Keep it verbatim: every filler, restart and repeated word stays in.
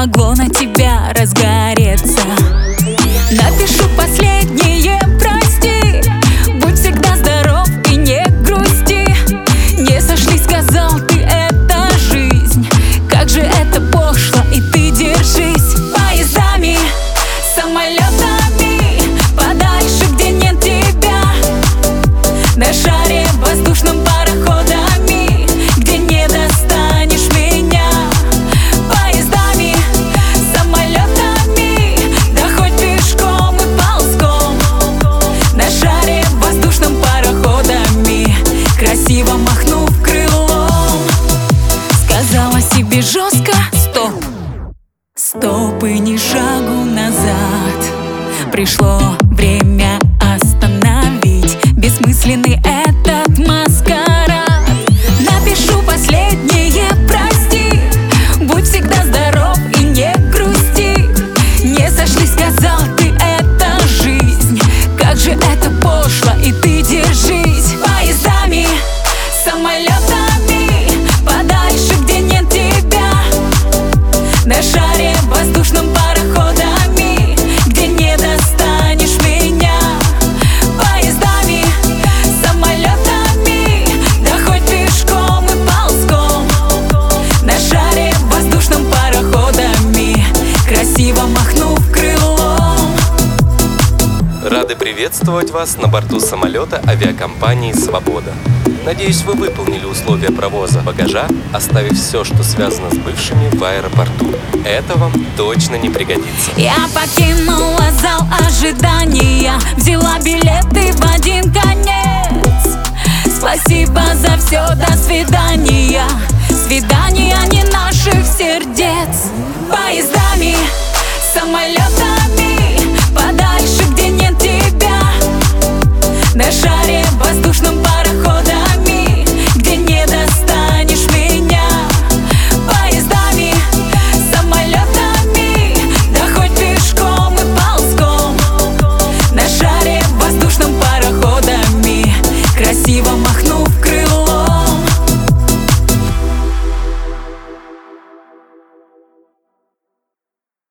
могло на тебя разгореться. Напишу последнее прости, будь всегда здоров и не грусти. Не сошлись, сказал ты, это жизнь. Как же это пошло, и ты держись. Поездами, самолетами, подальше, где нет тебя. На шаре воздушном, пароходами, где не достанешь меня. Поездами, самолетами, да хоть пешком и ползком. На шаре воздушном, пароходами, красиво махнув крылом. Сказала себе жестко: стоп, стоп и ни шагу назад. Пришло время остановить бессмысленный этот маскарад. Напишу последнее прости, будь всегда здоров и не грусти. Не сошлись, сказал ты, это жизнь. Как же это пошло, и ты держись. Поездами, самолетами, подальше, где нет тебя. На шаре воздушном, пароходами, где не достанешь меня. Поездами, самолетами, да хоть пешком и ползком. На шаре воздушном, пароходами, красиво махнув крылом. Рады приветствовать вас на борту самолета авиакомпании «Свобода». Надеюсь, вы выполнили условия провоза багажа, оставив все, что связано с бывшими, в аэропорту. Это вам точно не пригодится. Я покинула зал ожидания, взяла билеты в один конец. Спасибо за все, до свидания.